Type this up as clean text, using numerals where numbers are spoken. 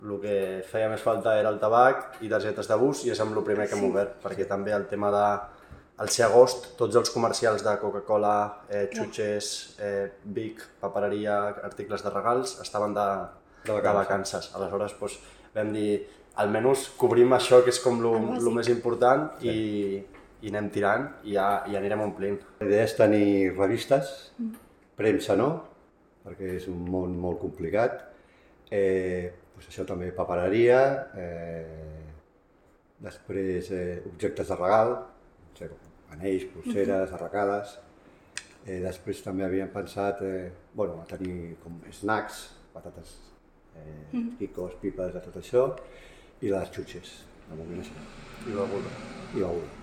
El que feia més falta era el tabac i targetes de bus i és amb el primer que hem obert, perquè també el tema de... Al ser agost, tots els comercials de Coca-Cola, xutxes, Vic, papereria, articles de regals, estaven de vacances. Aleshores vam dir, almenys cobrim això, que és com el més important, i anem tirant i ja anirem omplint. La idea és tenir revistes, premsa no, perquè és un món molt complicat. Això també papereria, després objectes de regal, anells, polseres, arracades. Després també havíem pensat a tenir com snacks, patates, quicos, pipes, de tot això, i les xutxes, de moment això. I beguda. I beguda.